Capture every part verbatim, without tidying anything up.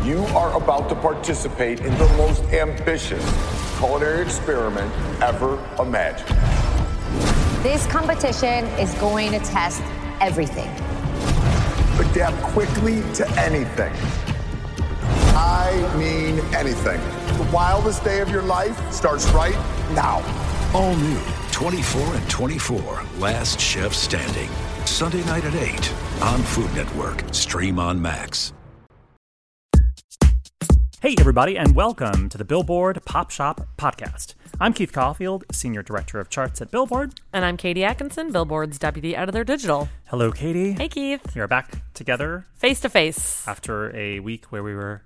You are about to participate in the most ambitious culinary experiment ever imagined. This competition is going to test everything. Adapt quickly to anything. I mean anything. The wildest day of your life starts right now. All new twenty-four and twenty-four, Last Chef Standing. Sunday night at eight on Food Network. Stream on Max. Hey, everybody, and welcome to the Billboard Pop Shop Podcast. I'm Keith Caulfield, Senior Director of Charts at Billboard. And I'm Katie Atkinson, Billboard's Deputy Editor Digital. Hello, Katie. Hey, Keith. We are back together. Face to face. After a week where we were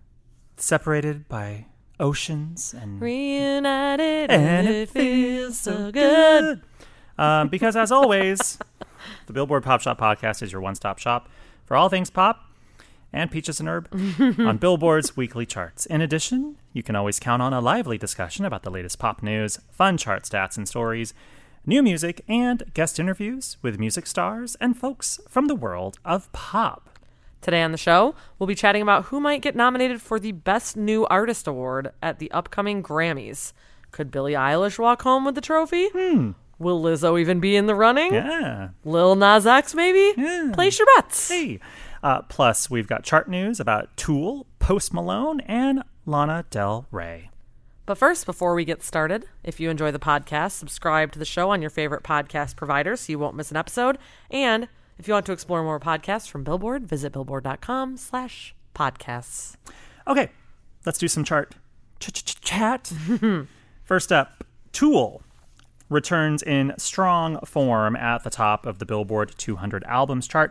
separated by oceans and... Reunited and it feels so good. Um, because, as always, the Billboard Pop Shop Podcast is your one-stop shop for all things pop and peaches and herb on Billboard's weekly charts. In addition, you can always count on a lively discussion about the latest pop news, fun chart stats and stories, new music, and guest interviews with music stars and folks from the world of pop. Today on the show, we'll be chatting about who might get nominated for the Best New Artist Award at the upcoming Grammys. Could Billie Eilish walk home with the trophy? Hmm. Will Lizzo even be in the running? Yeah. Lil Nas X, maybe? Yeah. Place your bets. Hey. Uh, plus, we've got chart news about Tool, Post Malone, and Lana Del Rey. But first, before we get started, if you enjoy the podcast, subscribe to the show on your favorite podcast provider so you won't miss an episode. And if you want to explore more podcasts from Billboard, visit billboard.com slash podcasts. Okay, let's do some chart ch-ch-chat. First up, Tool returns in strong form at the top of the Billboard two hundred albums chart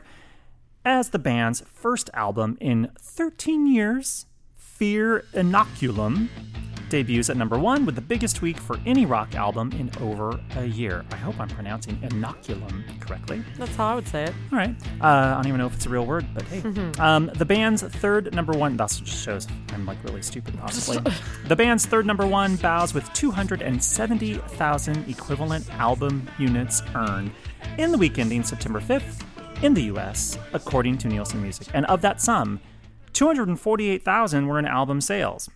as the band's first album in thirteen years, Fear Inoculum, debuts at number one with the biggest week for any rock album in over a year. I hope I'm pronouncing inoculum correctly. That's how I would say it. All right. Uh, I don't even know if it's a real word, but hey. um, the band's third number one, that just shows I'm like really stupid, possibly. The band's third number one bows with two hundred seventy thousand equivalent album units earned in the week ending September fifth in the U S, according to Nielsen Music. And of that sum, two hundred forty-eight thousand were in album sales.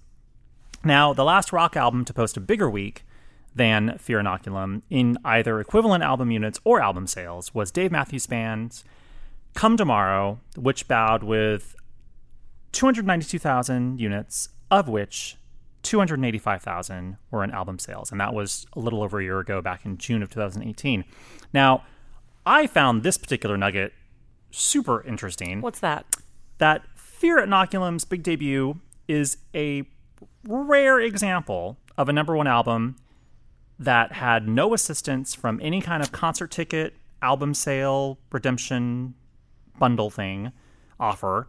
Now, the last rock album to post a bigger week than Fear Inoculum in either equivalent album units or album sales was Dave Matthews Band's Come Tomorrow, which bowed with two hundred ninety-two thousand units, of which two hundred eighty-five thousand were in album sales. And that was a little over a year ago, back in June of two thousand eighteen. Now, I found this particular nugget super interesting. What's that? That Fear Inoculum's big debut is a rare example of a number one album that had no assistance from any kind of concert ticket, album sale, redemption, bundle thing offer.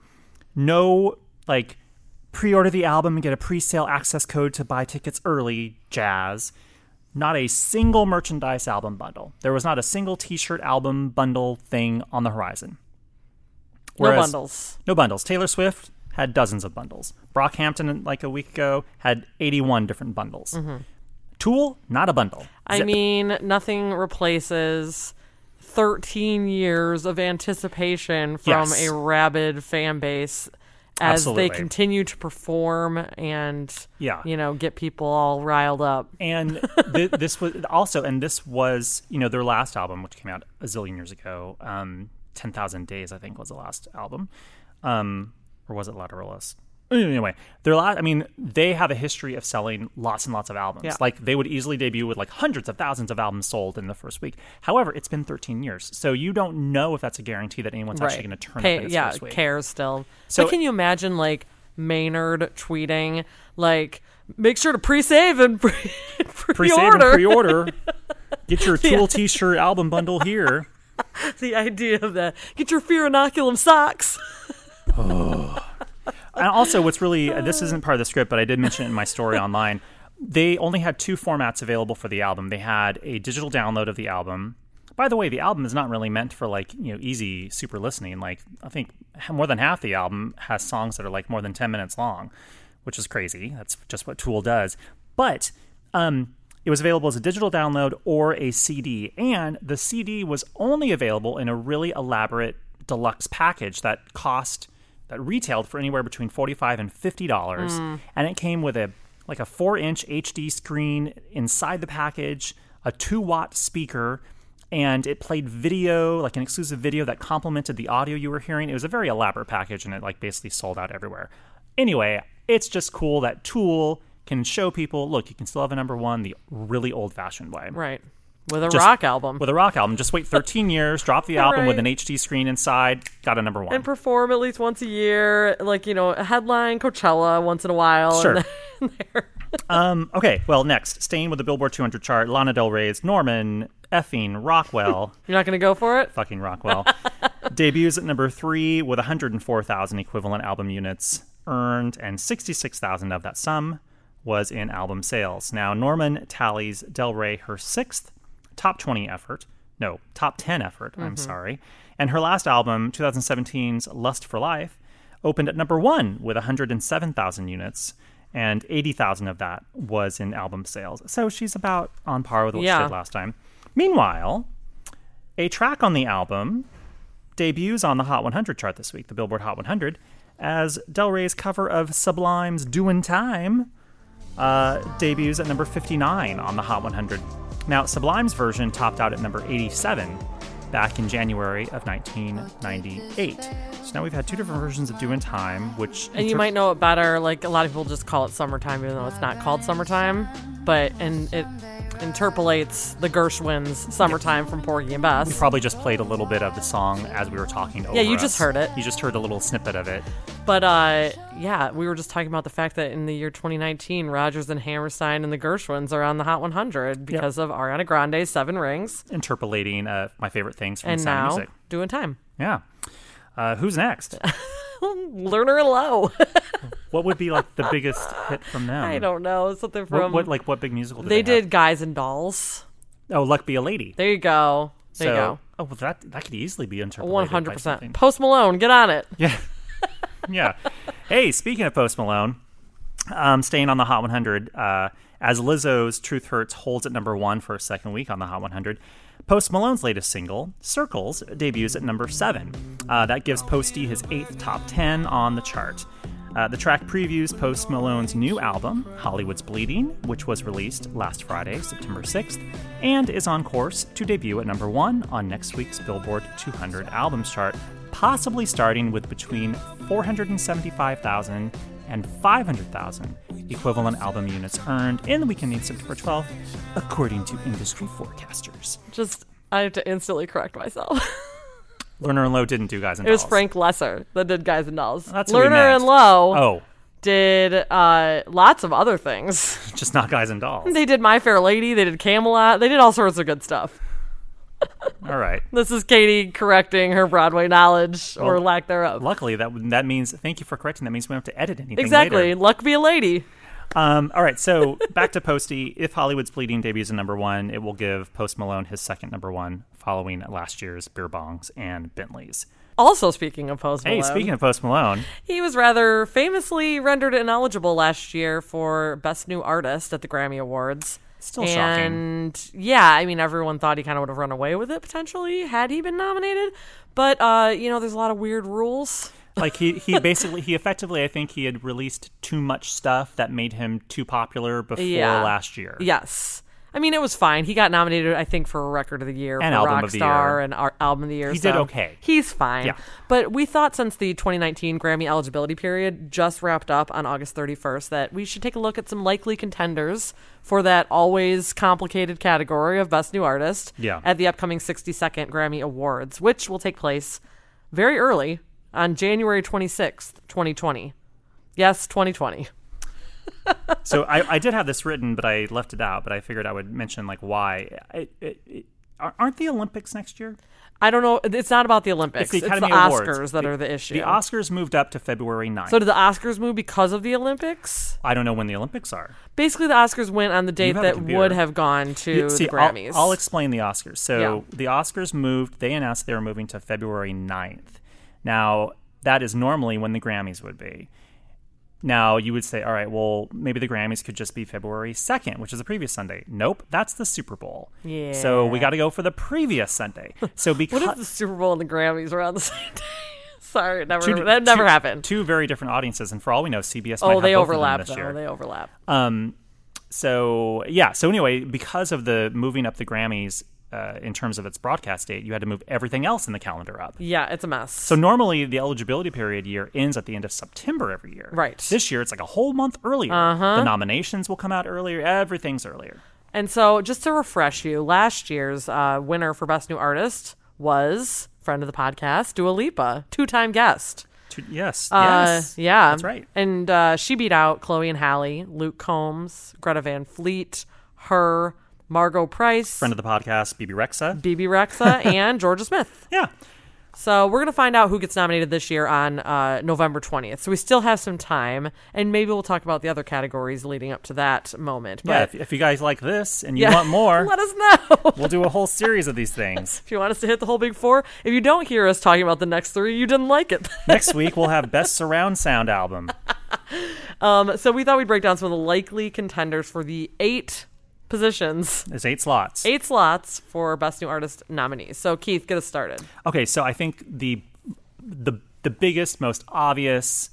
No, like, pre-order the album and get a pre-sale access code to buy tickets early jazz. Not a single merchandise album bundle. There was not a single t-shirt album bundle thing on the horizon. Whereas, no bundles. No bundles. Taylor Swift had dozens of bundles. Brockhampton, like a week ago, had eighty-one different bundles. Mm-hmm. Tool, not a bundle. I Zip. mean, nothing replaces thirteen years of anticipation from yes. a rabid fan base as Absolutely. they continue to perform and, yeah. you know, get people all riled up. And th- this was also, and this was, you know, their last album, which came out a zillion years ago. Um, ten thousand Days, I think, was the last album. Um, or was it Lateralus? Anyway, their last, I mean, they have a history of selling lots and lots of albums. Yeah. Like, they would easily debut with like hundreds of thousands of albums sold in the first week. However, it's been thirteen years, so you don't know if that's a guarantee that anyone's right. actually going to turn Pay, up in its yeah, first week. cares still. So but can you imagine, like, Maynard tweeting, like, make sure to pre-save and pre- pre-order. Pre-save and pre-order. Get your Tool Yeah. t-shirt album bundle here. The idea of that. Get your Fear Inoculum socks. Oh. And also, what's really, this isn't part of the script, but I did mention it in my story online. They only had two formats available for the album. They had a digital download of the album. By the way, the album is not really meant for, like, you know, easy, super listening. Like, I think more than half the album has songs that are like more than ten minutes long, which is crazy. That's just what Tool does. But um, it was available as a digital download or a C D. And the C D was only available in a really elaborate deluxe package that cost that retailed for anywhere between forty-five dollars and fifty dollars. Mm. And it came with a like a four-inch H D screen inside the package, a two-watt speaker, and it played video, like an exclusive video that complemented the audio you were hearing. It was a very elaborate package, and it like basically sold out everywhere. Anyway, it's just cool that Tool can show people, look, you can still have a number one the really old-fashioned way. Right. With a Just- rock album. With a rock album. Just wait thirteen years, drop the album Right. with an H D screen inside, got a number one. And perform at least once a year, like, you know, a headline Coachella once in a while. Sure. And then there. Um, okay, well, next, staying with the Billboard two hundred chart, Lana Del Rey's Norman effing Rockwell, You're not going to go for it? fucking Rockwell, debuts at number three with one hundred four thousand equivalent album units earned, and sixty-six thousand of that sum was in album sales. Now, Norman tallies Del Rey her sixth top twenty effort, no, top ten effort, I'm sorry, and her last album, twenty seventeen's Lust for Life, opened at number one with one hundred seven thousand units, and eighty thousand of that was in album sales. So she's about on par with what Yeah. she did last time. Meanwhile, a track on the album debuts on the Hot one hundred chart this week, the Billboard Hot one hundred, as Del Rey's cover of Sublime's Doin' Time uh, debuts at number fifty-nine on the Hot one hundred. Now, Sublime's version topped out at number eighty-seven back in January of nineteen ninety-eight. So now we've had two different versions of Doin' Time, which... And you inter- might know it better. Like, a lot of people just call it Summertime, even though it's not called Summertime. But, and it interpolates the Gershwin's Summertime from Porgy and Bess. We probably just played a little bit of the song as we were talking over Yeah, you us. just heard it. You just heard a little snippet of it. But, uh, yeah, we were just talking about the fact that in the year twenty nineteen, Rodgers and Hammerstein and the Gershwins are on the Hot one hundred because of Ariana Grande's Seven Rings. Interpolating uh, my favorite things from And the Sound now, of Music. Doing Time. Yeah. Uh, who's next? Lerner and Lowe. What would be like the biggest hit from them? I don't know. Something What, from... what like what big musical did they they, did Guys and Dolls. have? Oh, Luck Be a Lady. There you go. There so, you go. Oh, well, that that could easily be interpolated. one by hundred percent. something. Post Malone, get on it. Yeah. Yeah. Hey, speaking of Post Malone, um, staying on the Hot one hundred, uh, as Lizzo's Truth Hurts holds at number one for a second week on the Hot one hundred, Post Malone's latest single, Circles, debuts at number seven. Uh, that gives Posty his eighth top ten on the chart. Uh, the track previews Post Malone's new album, Hollywood's Bleeding, which was released last Friday, September sixth, and is on course to debut at number one on next week's Billboard two hundred albums chart, possibly starting with between four hundred seventy-five thousand and five hundred thousand equivalent album units earned in the weekend ending September twelfth, according to industry forecasters. Just, I have to instantly correct myself. Lerner and Lowe didn't do Guys and It was Dolls. Frank Lesser that did Guys and Dolls. That's what we Lerner meant. and Lowe Oh, did uh, lots of other things. just not Guys and Dolls. They did My Fair Lady. They did Camelot. They did all sorts of good stuff. All right. This is Katie correcting her Broadway knowledge or Well, lack thereof. Luckily, that that means, thank you for correcting, that means we don't have to edit anything Exactly. later. Luck be a lady. Um, all right, so back to Posty. If Hollywood's Bleeding debuts at number one, it will give Post Malone his second number one, following last year's Beer Bongs and Bentleys. Also, speaking of Post Malone, Hey, speaking of Post Malone, he was rather famously rendered ineligible last year for Best New Artist at the Grammy Awards. Still shocking. And yeah, I mean, everyone thought he kind of would have run away with it potentially had he been nominated. But, uh, you know, there's a lot of weird rules. like he, he basically, he effectively, I think he had released too much stuff that made him too popular before Yeah. last year. Yes. I mean, it was fine. He got nominated, I think, for Record of the Year, And for Album of the Rockstar, Year. and Ar- Album of the Year. He so did okay. He's fine. Yeah. But we thought since the twenty nineteen Grammy eligibility period just wrapped up on August thirty-first that we should take a look at some likely contenders for that always complicated category of Best New Artist Yeah. at the upcoming sixty-second Grammy Awards, which will take place very early on January twenty-sixth, twenty twenty. Yes, twenty twenty. So I, I did have this written, but I left it out. But I figured I would mention like why. It, it, it, aren't the Olympics next year? I don't know. It's not about the Olympics. It's the Academy Oscars Awards. that The- are the issue. The Oscars moved up to February ninth. So did the Oscars move because of the Olympics? I don't know when the Olympics are. Basically, the Oscars went on the date have a that computer. would have gone to You- see, the Grammys. I'll, I'll explain the Oscars. So Yeah. the Oscars moved, they announced they were moving to February ninth. Now, that is normally when the Grammys would be. Now, you would say, all right, well, maybe the Grammys could just be February second, which is the previous Sunday. Nope, that's the Super Bowl. Yeah. So we got to go for the previous Sunday. So because What if the Super Bowl and the Grammys were on the same day? Sorry, never, Two- that never two- happened. Two very different audiences, and for all we know, C B S might Oh, have they both of them overlap, this though. year. They overlap. Um, so yeah. So anyway, because of the moving up the Grammys uh, in terms of its broadcast date, you had to move everything else in the calendar up. Yeah, it's a mess. So normally the eligibility period year ends at the end of September every year. Right. This year it's like a whole month earlier. Uh-huh. The nominations will come out earlier. Everything's earlier. And so, just to refresh you, last year's uh, winner for Best New Artist was friend of the podcast, Dua Lipa, two-time guest. To, yes. Uh, yes. Yeah. That's right. And uh, she beat out Chloe and Halle, Luke Combs, Greta Van Fleet, her, Margot Price, Friend of the podcast, B B Rexa. B B Rexa, and Georgia Smith. Yeah. So we're going to find out who gets nominated this year on uh, November twentieth. So we still have some time, and maybe we'll talk about the other categories leading up to that moment. But Yeah, if, if you guys like this and you yeah, want more, let us know. we'll do a whole series of these things. If you want us to hit the whole big four. If you don't hear us talking about the next three, you didn't like it. Next week, we'll have Best Surround Sound Album. um, so we thought we'd break down some of the likely contenders for the eight positions, There's eight slots. eight slots for Best New Artist nominees. So Keith, get us started. Okay, so I think the the the biggest, most obvious,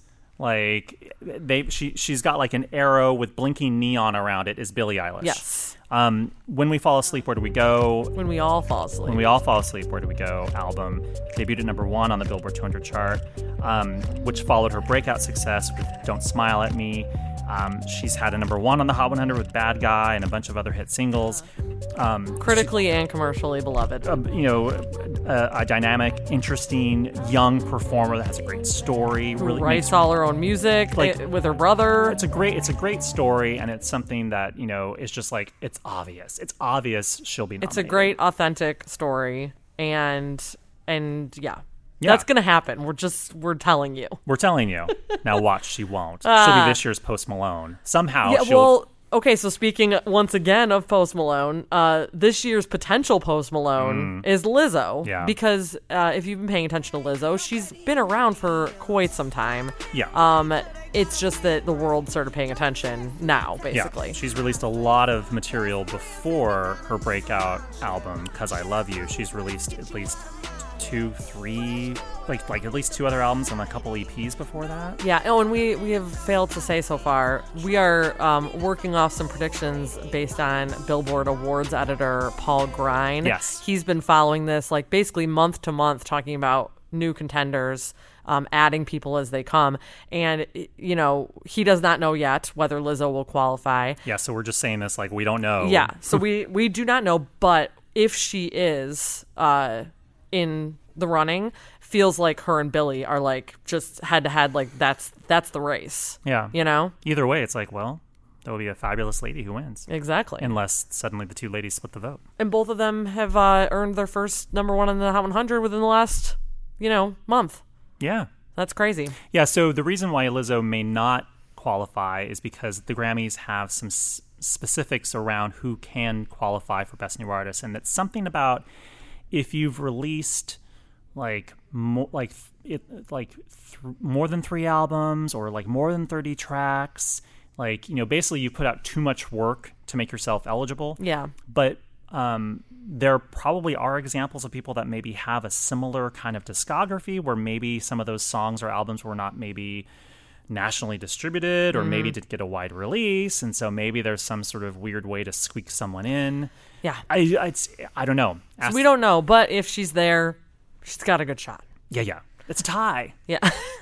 like they she she's got like an arrow with blinking neon around it is Billie Eilish. Yes. Um, When We Fall Asleep, Where Do We Go? When we all fall asleep. When We All Fall Asleep, Where Do We Go? Album debuted at number one on the Billboard two hundred chart, um, which followed her breakout success with Don't Smile at Me. Um, she's had a number one on the Hot one hundred with Bad Guy and a bunch of other hit singles. Um, Critically and commercially beloved. uh, you know, a, a dynamic, interesting, young performer that has a great story. Who Really writes makes- all her own music like- eh, with her brother. It's a great, it's a great story, and it's something that you know is just like it's obvious. It's obvious she'll be nominated. It's a great, authentic story, and and yeah, Yeah. that's gonna happen. We're just we're telling you. We're telling you. Now watch, she won't. She'll be this year's Post Malone. Somehow Yeah, she'll. well, okay. So speaking once again of Post Malone, uh, this year's potential Post Malone is Lizzo. Yeah. Because uh, if you've been paying attention to Lizzo, she's been around for quite some time. Yeah. Um, it's just that the world started paying attention now, basically. Yeah, she's released a lot of material before her breakout album, Cause I Love You. She's released at least two, three, like like at least two other albums and a couple E Ps before that. Yeah, oh, and we, we have failed to say so far, we are um, working off some predictions based on Billboard Awards editor Paul Grine. Yes. He's been following this, like, basically month to month, talking about new contenders, um, adding people as they come. And, you know, he does not know yet whether Lizzo will qualify. Yeah, so we're just saying this like we don't know. Yeah, so we, we do not know, but if she is uh, in the running, feels like her and Billy are like just head to head, like that's that's the race. Yeah. You know? Either way, it's like, well, there will be a fabulous lady who wins. Exactly. And, Unless suddenly the two ladies split the vote. and both of them have uh, earned their first number one on the Hot one hundred within the last, you know, month. Yeah. That's crazy. Yeah, so the reason why Lizzo may not qualify is because the Grammys have some s- specifics around who can qualify for Best New Artist, and it's something about if you've released like mo- like it like th- more than three albums or like more than thirty tracks, like you know basically you put out too much work to make yourself eligible. Yeah. But um, there probably are examples of people that maybe have a similar kind of discography where maybe some of those songs or albums were not maybe nationally distributed or maybe didn't get a wide release, and so maybe there's some sort of weird way to squeak someone in. Yeah. I it's, I don't know. Ask, So we don't know, but if she's there, she's got a good shot. yeah, yeah. It's a tie. Yeah.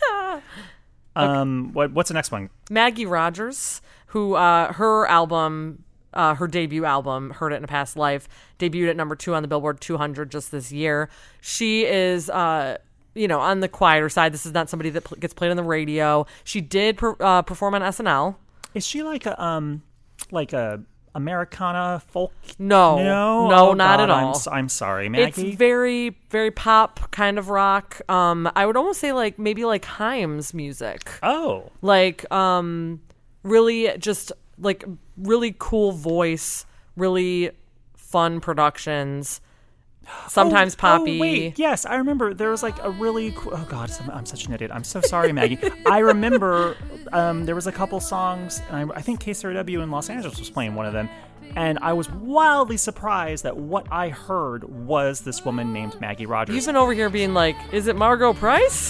Um, what what's the next one? Maggie Rogers, who uh, her album, uh, her debut album, Heard It in a Past Life, debuted at number two on the Billboard two hundred just this year. She is, uh, you know, on the quieter side. This is not somebody that pl- gets played on the radio. She did per- uh, perform on S N L. Is she like a um like a Americana folk? No, no, no, Oh, not God, at all. I'm, s- I'm sorry, It's Maggie. very, very pop kind of rock. Um, I would almost say like maybe like Haim's music. oh, Like um really just like really cool voice, really fun productions, sometimes oh, poppy. Oh, wait, yes, I remember there was like a really cool. Oh God, I'm, I'm such an idiot. I'm so sorry, Maggie. I remember um, there was a couple songs, and I, I think K C R W in Los Angeles was playing one of them, and I was wildly surprised that what I heard was this woman named Maggie Rogers. You've been over here being like, is it Margot Price?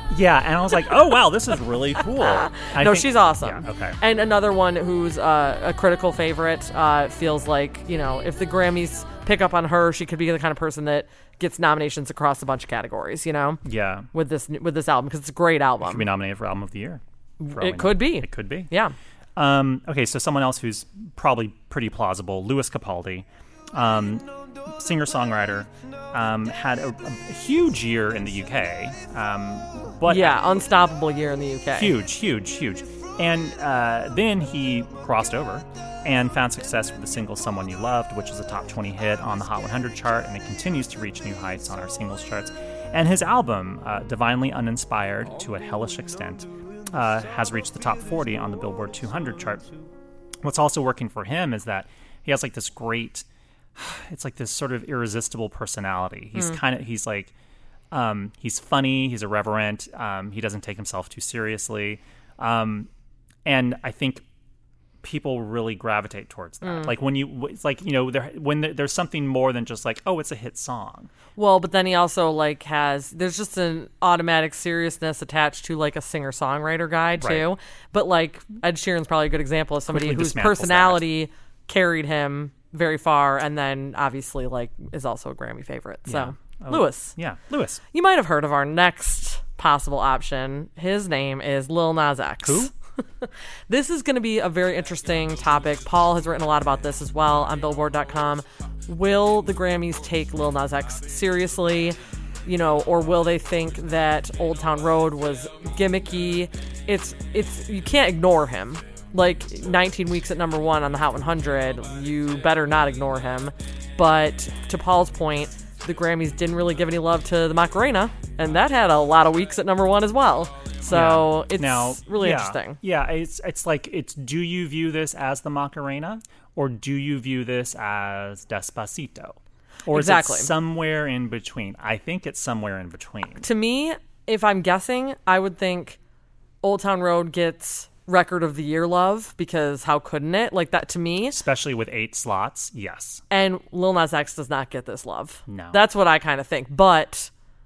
Yeah, and I was like, oh, wow, this is really cool. I no, think- she's awesome. Yeah, okay. And another one who's uh, a critical favorite uh, feels like, you know, if the Grammys pick up on her, she could be the kind of person that gets nominations across a bunch of categories, you know? Yeah. With this with this album, because it's a great album. Could be nominated for Album of the Year. for all we It know. could be. It could be. Yeah. Um, okay, so someone else who's probably pretty plausible, Lewis Capaldi, um, singer-songwriter, um, had a, a huge year in the U K. Um, but Yeah, unstoppable year in the U K. Huge, huge, huge. And uh, then he crossed over and found success with the single Someone You Loved, which is a top twenty hit on the Hot one hundred chart, and it continues to reach new heights on our singles charts. And his album, uh, Divinely Uninspired to a Hellish Extent, uh, has reached the top forty on the Billboard two hundred chart. What's also working for him is that he has like this great, it's like this sort of irresistible personality. He's Mm. kind of, he's like, um, he's funny, he's irreverent, um, he doesn't take himself too seriously. Um, and I think people really gravitate towards that. Mm. Like when you, it's like, you know, there, when there, there's something more than just like, oh, it's a hit song. Well, but then he also like has there's just an automatic seriousness attached to like a singer-songwriter guy too. Right. But like Ed Sheeran's probably a good example of somebody Quickly whose dismantles personality carried him very far, and then obviously like is also a Grammy favorite. So Yeah. Oh, Lewis, Yeah, Lewis. you might have heard of our next possible option. His name is Lil Nas X. Who? This is going to be a very interesting topic. Paul has written a lot about this as well on Billboard dot com. Will the Grammys take Lil Nas X seriously? You know, or will they think that Old Town Road was gimmicky? It's it's you can't ignore him. Like nineteen weeks at number one on the Hot one hundred, you better not ignore him. But to Paul's point, the Grammys didn't really give any love to the Macarena, and that had a lot of weeks at number one as well. So Yeah. it's now, really yeah, interesting. Yeah, it's it's like it's do you view this as the Macarena or do you view this as Despacito? Or Exactly. is it somewhere in between? I think it's somewhere in between. To me, if I'm guessing, I would think Old Town Road gets Record of the Year love, because how couldn't it? Like that to me. Especially with eight slots, yes. And Lil Nas X does not get this love. No. That's what I kind of think. But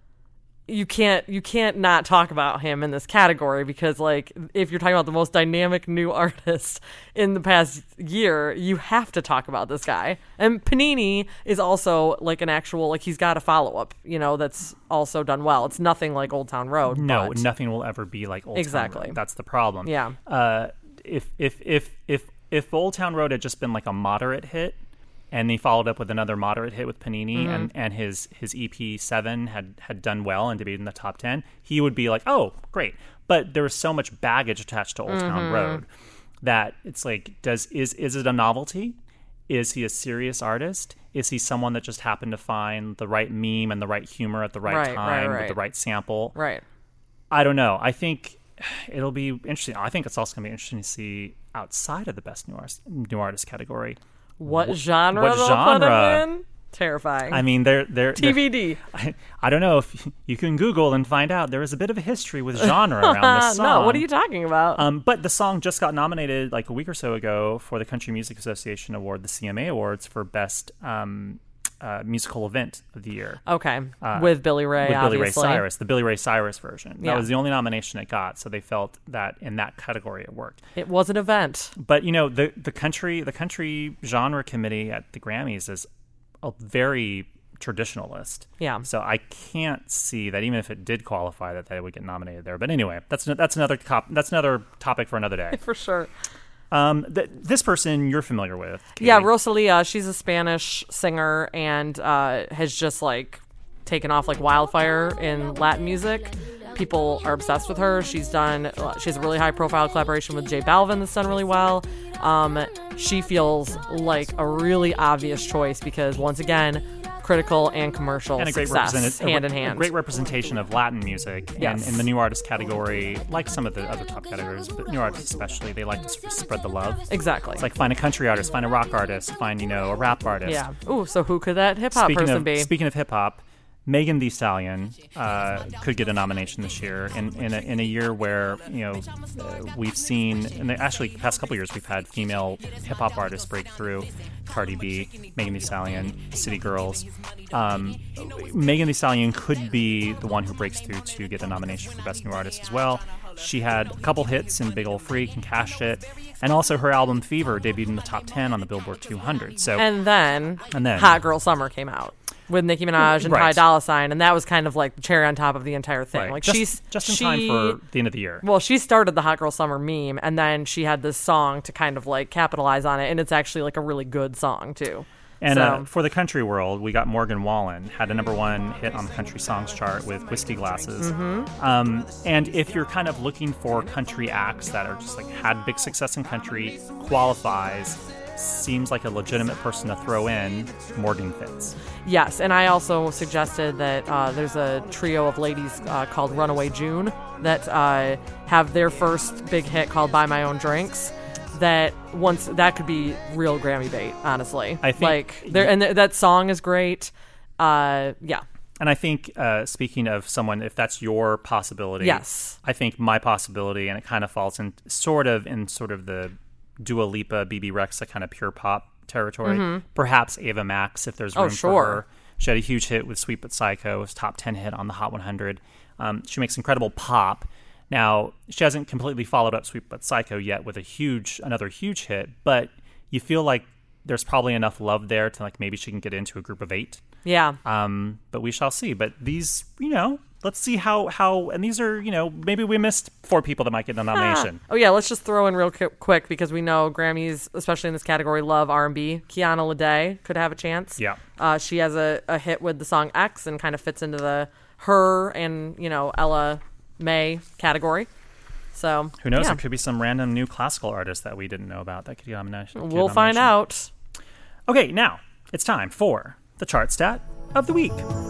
you can't you can't not talk about him in this category, because like if you're talking about the most dynamic new artist in the past year, you have to talk about this guy. And Panini is also like an actual, like he's got a follow-up, you know, that's also done well. It's nothing like Old Town Road. No, but- nothing will ever be like Old Exactly. Town Road. That's the problem. Yeah. Uh, if if if if if Old Town Road had just been like a moderate hit, and he followed up with another moderate hit with Panini, Mm-hmm. and, and his his E P seven had had done well and debuted in the top ten, he would be like, oh, great. But there was so much baggage attached to Old Town Mm-hmm. Road that it's like, does is is it a novelty? Is he a serious artist? Is he someone that just happened to find the right meme and the right humor at the right, Right, right, time with right. the right sample? Right. I don't know. I think it'll be interesting. I think it's also going to be interesting to see outside of the best new artist, new artist category. What genre what they'll genre? put him in? Terrifying. I mean, they're they're T B D. I, I don't know if you can Google and find out. There is a bit of a history with genre around this song. No, what are you talking about? Um, but the song just got nominated like a week or so ago for the Country Music Association Award, the C M A Awards, for best um, uh, musical event of the year. okay. uh, With Billy Ray, with Billy Ray obviously. Cyrus, the Billy Ray Cyrus version. Yeah. That was the only nomination it got, so they felt that in that category it worked. It was an event. But you know, the the country the country genre committee at the Grammys is a very traditionalist. Yeah. So I can't see that even if it did qualify that they would get nominated there. But anyway, that's that's another cop, that's another topic for another day. For sure. Um, th- this person you're familiar with. Katie. Yeah, Rosalia, she's a Spanish singer and uh, has just like taken off like wildfire in Latin music. People are obsessed with her. She's done, uh, she has a really high profile collaboration with J Balvin that's done really well. Um, she feels like a really obvious choice because once again, critical and commercial and a great success representation, hand a, in hand. a great representation of Latin music. Yes. And in the new artist category, like some of the other top categories, but new artists especially, they like to sort of spread the love. Exactly. It's like find a country artist, find a rock artist, find, you know, a rap artist. Yeah. Ooh, so who could that hip hop Speaking person of, be? Speaking of hip hop, Megan Thee Stallion uh, could get a nomination this year in in a, in a year where you know uh, we've seen, and actually the past couple years we've had female hip hop artists break through. Cardi B, Megan Thee Stallion, City Girls. Um, Megan Thee Stallion could be the one who breaks through to get a nomination for Best New Artist as well. She had a couple hits in Big Ol' Freak and cashed it, and also her album Fever debuted in the top ten on the Billboard two hundred. So and then, and then Hot Girl Summer came out with Nicki Minaj and right. Ty Dolla Sign, and that was kind of like the cherry on top of the entire thing. Right. Like just, she's just in she, time for the end of the year. Well, she started the Hot Girl Summer meme, and then she had this song to kind of like capitalize on it, and it's actually like a really good song too. And so. uh, for the country world, we got Morgan Wallen, had a number one hit on the country songs chart with Whiskey Glasses. Mm-hmm. Um, and if you're kind of looking for country acts that are just like had big success in country, qualifies, seems like a legitimate person to throw in, Morgan fits. Yes, and I also suggested that uh, there's a trio of ladies uh, called Runaway June that uh, have their first big hit called Buy My Own Drinks. That once that could be real Grammy bait, honestly. I think, like there, and th- that song is great. Uh, yeah, and I think uh, speaking of someone, if that's your possibility, yes, I think my possibility, and it kind of falls in sort of in sort of the Dua Lipa, B B Rexa kind of pure pop territory. Mm-hmm. Perhaps Ava Max, if there's room oh, sure. for her. She had a huge hit with Sweet But Psycho, it was top ten hit on the Hot one hundred. Um, she makes incredible pop. Now, she hasn't completely followed up Sweet But Psycho yet with a huge, another huge hit, but you feel like there's probably enough love there to like maybe she can get into a group of eight. Yeah. Um, but we shall see. But these, you know, let's see how, how, and these are, you know, maybe we missed four people that might get the nomination. Ah. Oh yeah, let's just throw in real qu- quick because we know Grammys, especially in this category, love R and B. Kiana Lede could have a chance. Yeah. Uh, she has a, a hit with the song X and kind of fits into the her and, you know, Ella May category. So who knows? Yeah. There could be some random new classical artist that we didn't know about that could get a nomination. We'll find out. Okay, now it's time for the chart stat of the week.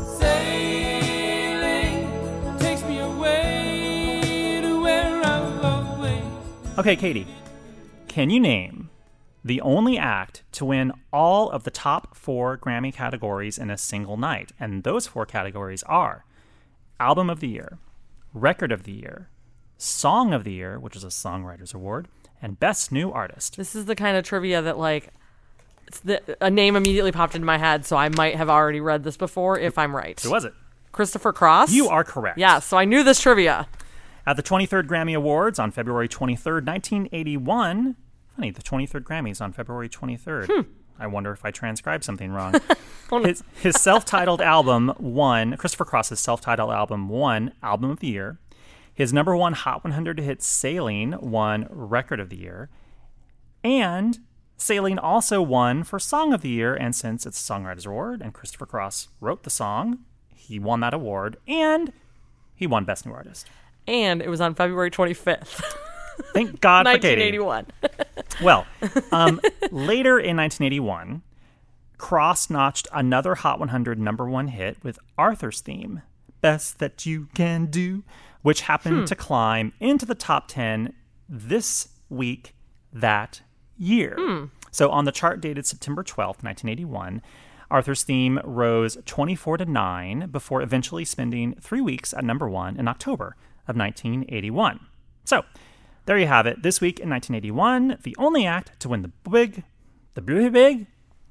Sailing takes me away to where I've always. Okay, Katie, can you name the only act to win all of the top four Grammy categories in a single night? And those four categories are Album of the Year, Record of the Year, Song of the Year, which is a Songwriters Award, and Best New Artist. This is the kind of trivia that, like, it's the, a name immediately popped into my head, so I might have already read this before if I'm right. Who was it? Christopher Cross? You are correct. Yeah, so I knew this trivia. At the twenty-third Grammy Awards on February twenty-third, nineteen eighty-one, funny, the twenty-third Grammys on February twenty-third. Hmm. I wonder if I transcribed something wrong. his, his self-titled album won, Christopher Cross's self-titled album won Album of the Year. His number one Hot one hundred hit, Sailing, won Record of the Year. And Sailing also won for Song of the Year, and since it's a Songwriters Award and Christopher Cross wrote the song, he won that award, and he won Best New Artist. And it was on February twenty-fifth. Thank God for Katie. nineteen eighty-one. Well, um, later in nineteen eighty-one, Cross notched another Hot one hundred number one hit with Arthur's Theme, Best That You Can Do, which happened hmm. to climb into the top ten this week that year. Hmm. So on the chart dated September twelfth, nineteen eighty-one, Arthur's Theme rose twenty-four to nine before eventually spending three weeks at number one in October of nineteen eighty-one. So there you have it. This week in nineteen eighty-one, the only act to win the big, the big,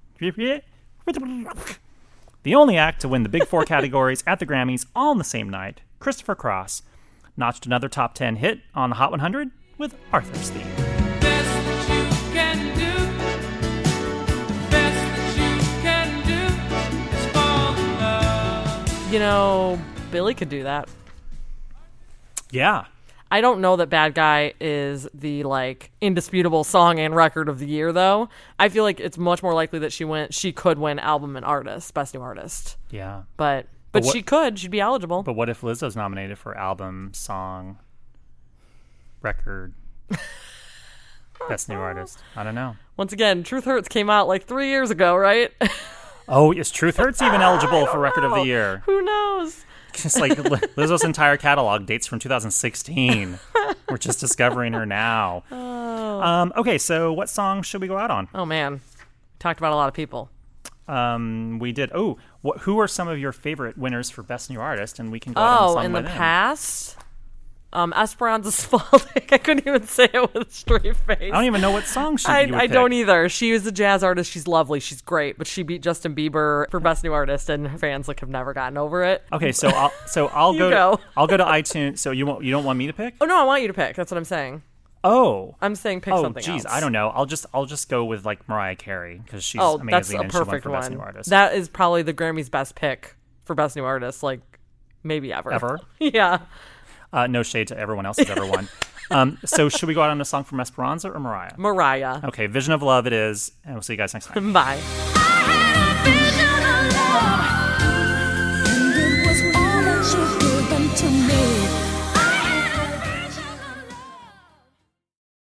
the only act to win the big four categories at the Grammys all on the same night, Christopher Cross, notched another top ten hit on the Hot one hundred with Arthur's Theme. Best that you can do, best that you can do is fall in love. You know, Billy could do that. Yeah. I don't know that Bad Guy is the, like, indisputable song and record of the year, though. I feel like it's much more likely that she went. She could win album and artist, best new artist. Yeah. But But but, what- she could. She'd be eligible. But what if Lizzo's nominated for album, song, record, best new artist? I don't know. Once again, Truth Hurts came out like three years ago, right? Oh, is Truth Hurts even eligible for record of the year? Who knows? Just like Lizzo's entire catalog dates from two thousand sixteen. We're just discovering her now. Oh. Um, okay, so what song should we go out on? Oh man, talked about a lot of people. Um, we did. Oh, wh- who are some of your favorite winners for Best New Artist? And we can go out on Oh, song in the by them. past, um, Esperanza Spalding. I couldn't even say it with a straight face. I don't even know what song she I, you would I don't pick. either. She was a jazz artist. She's lovely. She's great. But she beat Justin Bieber for Best New Artist, and her fans like have never gotten over it. Okay, so I'll so I'll You go, go. To, I'll go to iTunes. So you won't you don't want me to pick? Oh no, I want you to pick. That's what I'm saying. Oh, I'm saying pick oh, something geez, else. I don't know. I'll just I'll just go with like Mariah Carey because she's Oh, amazing that's a and she won perfect for Best one. New Artist. That is probably the Grammy's best pick for Best New Artist, like maybe ever. Ever? Yeah. Uh, no shade to everyone else who's ever won. Um, so should we go out on a song from Esperanza or Mariah? Mariah. Okay, Vision of Love it is, and we'll see you guys next time. Bye.